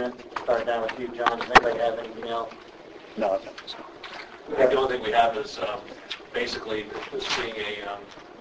comment? Start down with you, John. Does anybody have anything else? No. The only thing we have is basically this being a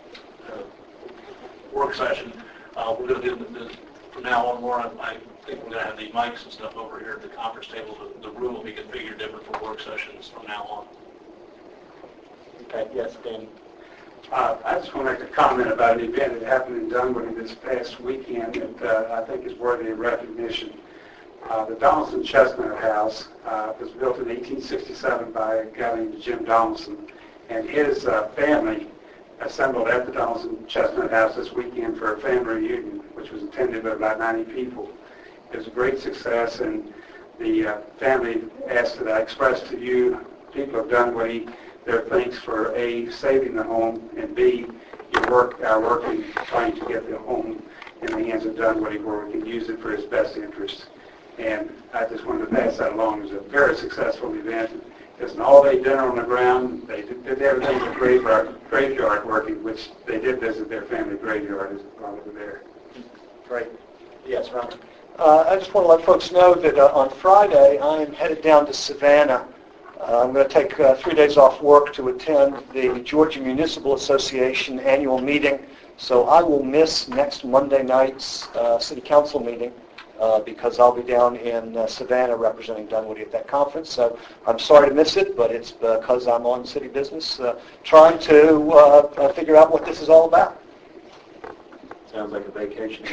work session. We're going to do from now on more. I think we're going to have the mics and stuff over here at the conference table. The room will be configured different for work sessions from now on. Okay. Yes, Danny. I just want to make a comment about an event that happened in Dunwoody this past weekend that I think is worthy of recognition. The Donaldson Chestnut House was built in 1867 by a guy named Jim Donaldson, and his family assembled at the Donaldson Chestnut House this weekend for a family reunion, which was attended by about 90 people. It was a great success, and the family asked that I express to you, people of Dunwoody, their thanks for A, saving the home, and B, our working trying to get the home in the hands of Dunwoody where we can use it for his best interest. And I just wanted to pass that along. It was a very successful event. It was an all-day dinner on the ground. They did everything with graveyard working, which they did visit their family graveyard while they were there. Great. Yes, Robert. I just want to let folks know that on Friday I'm headed down to Savannah. I'm going to take 3 days off work to attend the Georgia Municipal Association annual meeting, so I will miss next Monday night's City Council meeting because I'll be down in Savannah representing Dunwoody at that conference. So I'm sorry to miss it, but it's because I'm on city business trying to figure out what this is all about. Sounds like a vacation.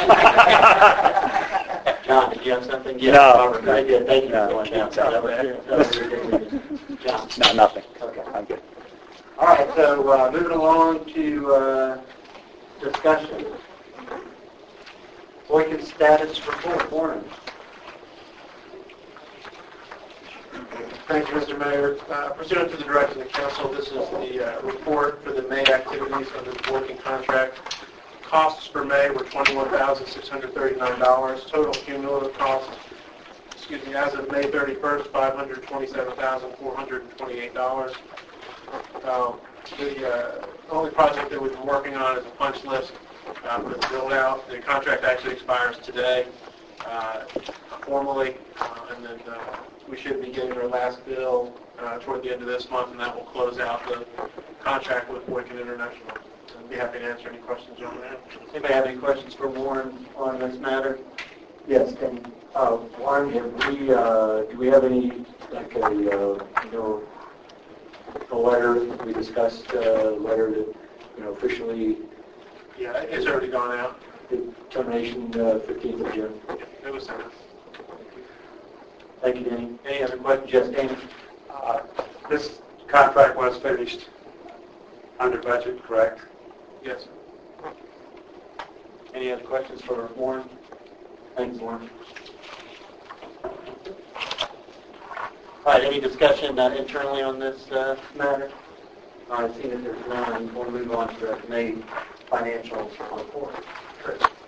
John, did you have something? Yes, no. Robert, I did. Thank you for going down. John? No, nothing. Okay. I'm good. All right, so moving along to discussion. Boykin status report. Warren. Thank you, Mr. Mayor. Pursuant to the direction of the council, this is the report for the May activities under the Boykin contract. Costs for May were $21,639. Total cumulative cost, as of May 31st, $527,428. The only project that we've been working on is a punch list for the build out. The contract actually expires today formally, and then we should be getting our last bill toward the end of this month, and that will close out the contract with Boykin International. I'd be happy to answer any questions on that. Anybody have any questions for Warren on this matter? Yes, Danny. Warren, do we have any, like a letter, we discussed a letter that, officially... Yeah, it's already gone out. The termination 15th of June. Yeah, it was sent out. Thank you, Danny. Any other questions? Yes, Danny. This contract was finished under budget, correct? Yes. Any other questions for Warren? Thanks, Warren. All right, any discussion internally on this matter? All right, seeing that there's none, we'll move on to the May financial report. Chris.